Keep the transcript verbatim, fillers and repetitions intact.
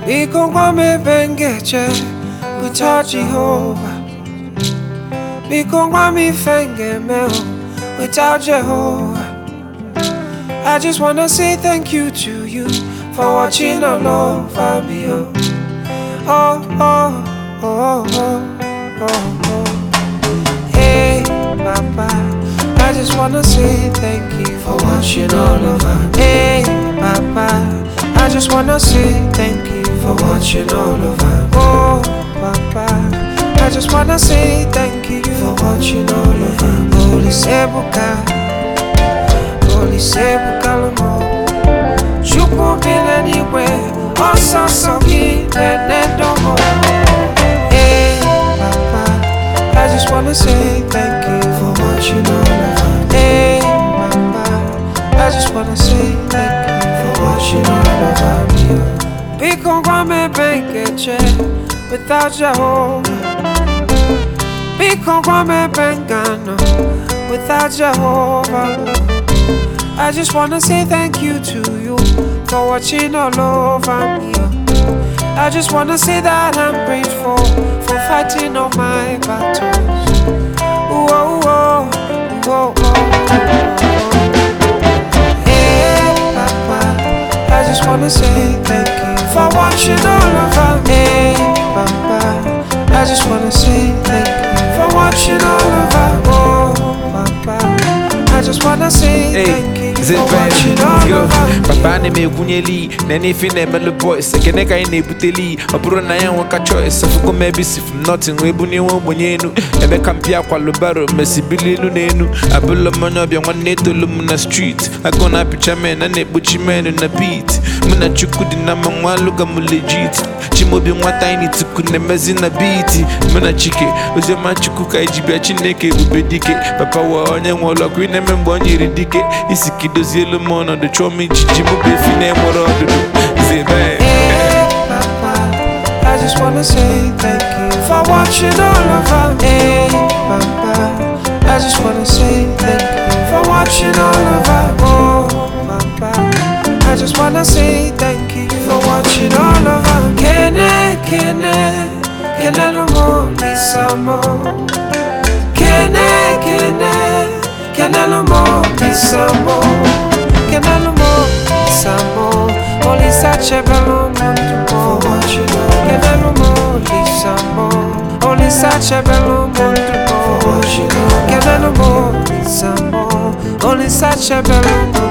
Biko me bengeche without Jehovah. Biko me fenge meo without Jehovah. I just wanna say thank you to you for watching all over me. Oh, oh, oh, oh, oh, oh, oh. Hey, Papa, I just wanna say thank you for watching all over me. Hey, Papa, I just wanna say thank you for watching all over. Oh, Papa, I just wanna say thank you for watching all over. Holy Sebuka, Holy Sebuka Lomo, Chuku bin anywhere, Osa Soki, Nenedomo. Hey, Papa, I just wanna say thank you for watching all over. Hey, Papa, I just wanna say thank you for watching all over me. Biko me bengeche without Jehovah. Biko me bengano without Jehovah. I just wanna say thank you to you for watching all over me. I just wanna say that I'm grateful for fighting all my battles. Ooh, oh, oh, oh, oh, oh. Hey, Papa, I just wanna say thank you for watching all over me. Hey, Papa, I just wanna say thank you for watching all over. Oh, Papa, I just wanna say hey, thank you for watching all yo, over me. Papa ne me kunyeli, nene fine melo boys, sekene ka ine buteli, opuro na yan waka choice, afuko mebisi from nothing, webu ni won bonyenu, ebe kampia kwa lubaro, mesi bili nu nenu, abulo monyo bya wane tolu muna street, agona picha men, ane buchi men na beat, muna chukudi na mwa luga mu legit, chimo bi mwa tiny tukune mezi na beat, muna chike, oze ma chukuka ijibia chineke ubedike, papa wa onye mwolo kwine membo nyiridike, isiki dozie le mono de chomi chichimu be fine moro do zebe. Hey, Papa, I just wanna say thank you for watching all over me. Hey, Papa, I just wanna say thank you for watching all over. Oh, Papa, I just wanna say thank you for watching all over. Kene, kene, kene no more, lisa more. Kene, kene, kene no more, lisa more. Kene no more, lisa more. Only such a bello mundo more. Kene no more, lisa more. Only such a bello mundo more. Kene no more, lisa more. Only such a bello more.